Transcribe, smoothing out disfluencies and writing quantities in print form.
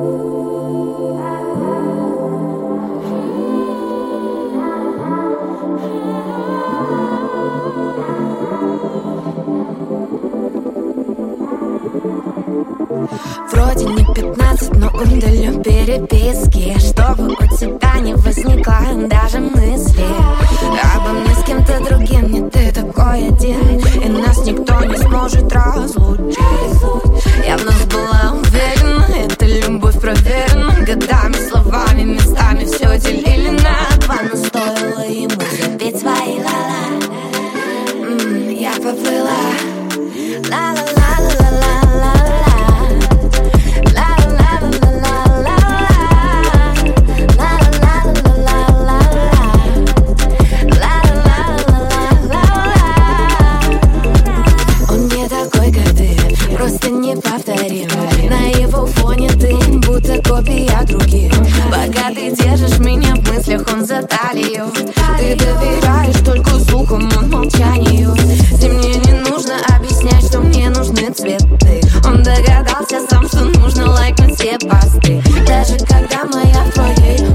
Вроде не 15, но удалю переписки, чтобы у тебя не возникло даже мысли обо мне с кем-то другим. Не ты такой один, и нас никто не сможет разлучить. Я в нас была уверена, эта любовь проверена годами, словами, местами все делили на два. Но стоило ему запеть свои ла-ла, я поплыла. Ла-ла-ла-ла-ла-ла-ла. Просто неповторим. На его фоне ты будто копия других. Пока ты держишь меня в мыслях, он за талию. Ты доверяешь только слухам, он молчанию. И мне не нужно объяснять, что мне нужны цветы. Он догадался сам, что нужно лайкнуть все посты. Даже когда моя в твоей